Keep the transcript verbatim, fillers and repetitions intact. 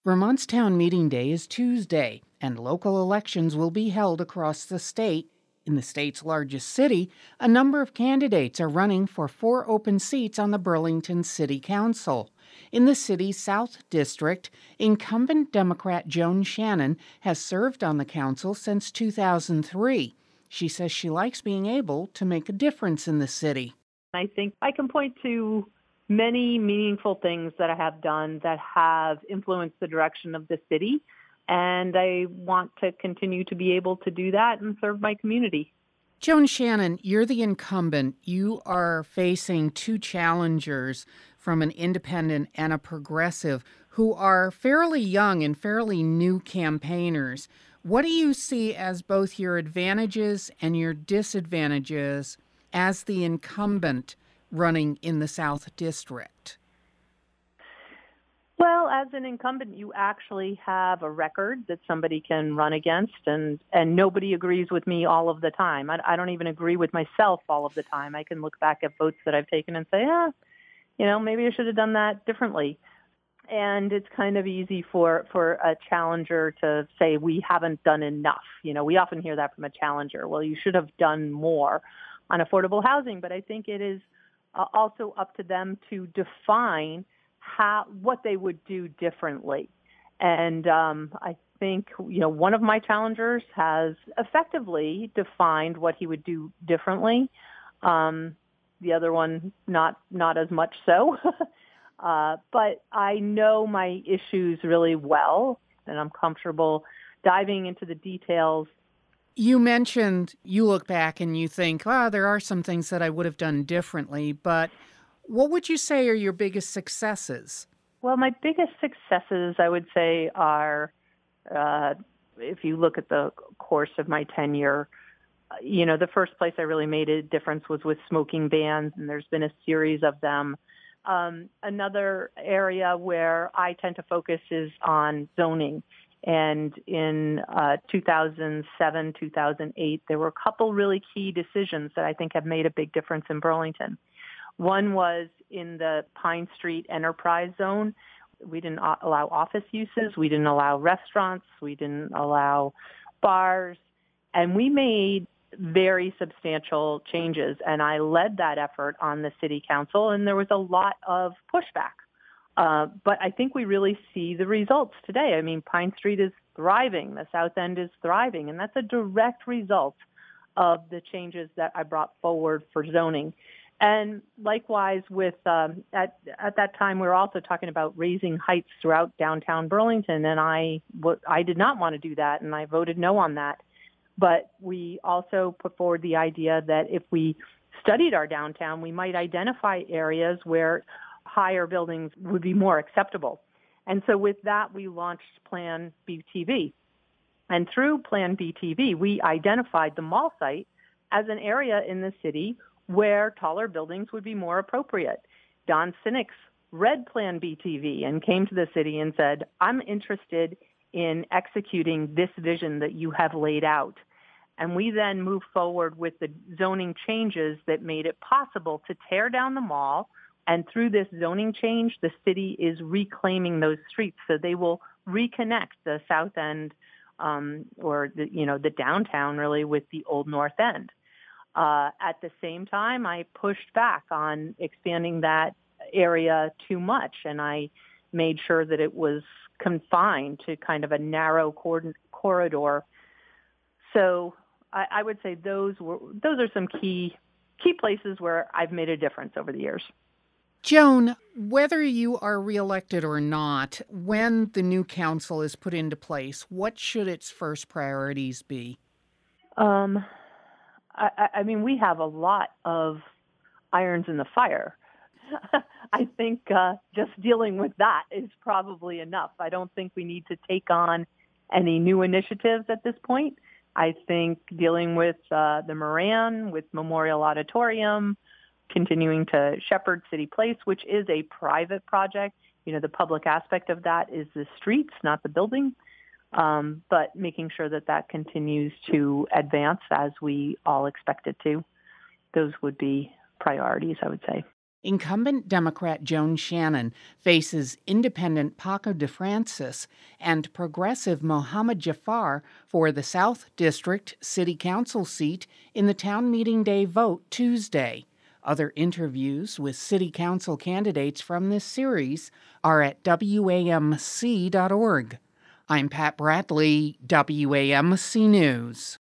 Vermont's town meeting day is Tuesday, and local elections will be held across the state. In the state's largest city, a number of candidates are running for four open seats on the Burlington City Council. In the city's South District, incumbent Democrat Joan Shannon has served on the council since two thousand three. She says she likes being able to make a difference in the city. I think I can point to many meaningful things that I have done that have influenced the direction of the city, and I want to continue to be able to do that and serve my community. Joan Shannon, you're the incumbent. You are facing two challengers from an independent and a progressive who are fairly young and fairly new campaigners. What do you see as both your advantages and your disadvantages as the incumbent running in the South District? Well, as an incumbent, you actually have a record that somebody can run against, and, and nobody agrees with me all of the time. I, I don't even agree with myself all of the time. I can look back at votes that I've taken and say, ah, you know, maybe I should have done that differently. And it's kind of easy for, for a challenger to say, we haven't done enough. You know, we often hear that from a challenger. Well, you should have done more on affordable housing. But I think it is uh, also up to them to define how what they would do differently. And um, I think, you know, one of my challengers has effectively defined what he would do differently. Um, the other one, not not as much so. Uh, but I know my issues really well, and I'm comfortable diving into the details. You mentioned you look back and you think, ah, there are some things that I would have done differently, but what would you say are your biggest successes? Well, my biggest successes, I would say, are, uh, if you look at the course of my tenure, you know, the first place I really made a difference was with smoking bans, and there's been a series of them. Um, another area where I tend to focus is on zoning. And in uh, two thousand seven, two thousand eight, there were a couple really key decisions that I think have made a big difference in Burlington. One was in the Pine Street Enterprise Zone. We didn't allow office uses. We didn't allow restaurants. We didn't allow bars. And we made very substantial changes, and I led that effort on the city council, and there was a lot of pushback. Uh, but I think we really see the results today. I mean, Pine Street is thriving, the South End is thriving, and that's a direct result of the changes that I brought forward for zoning. And likewise, with um, at at that time, we were also talking about raising heights throughout downtown Burlington, and I w- I did not want to do that, and I voted no on that. But we also put forward the idea that if we studied our downtown, we might identify areas where higher buildings would be more acceptable. And so with that, we launched Plan B T V. And through Plan B T V, we identified the mall site as an area in the city where taller buildings would be more appropriate. Don Sinnix read Plan B T V and came to the city and said, I'm interested in executing this vision that you have laid out. And we then moved forward with the zoning changes that made it possible to tear down the mall. And through this zoning change, the city is reclaiming those streets. So they will reconnect the South End um, or, the, you know, the downtown really with the Old North End. Uh, at the same time, I pushed back on expanding that area too much. And I made sure that it was confined to kind of a narrow cor- corridor. So I, I would say those were those are some key key places where I've made a difference over the years. Joan, whether you are reelected or not, when the new council is put into place, what should its first priorities be? Um, I, I mean, we have a lot of irons in the fire. I think uh, just dealing with that is probably enough. I don't think we need to take on any new initiatives at this point. I think dealing with uh, the Moran, with Memorial Auditorium, continuing to shepherd City Place, which is a private project. You know, the public aspect of that is the streets, not the building. Um, but making sure that that continues to advance as we all expect it to. Those would be priorities, I would say. Incumbent Democrat Joan Shannon faces independent Paco de Francis and progressive Mohammed Jafar for the South District City Council seat in the town meeting day vote Tuesday. Other interviews with City Council candidates from this series are at W A M C dot org. I'm Pat Bradley, W A M C News.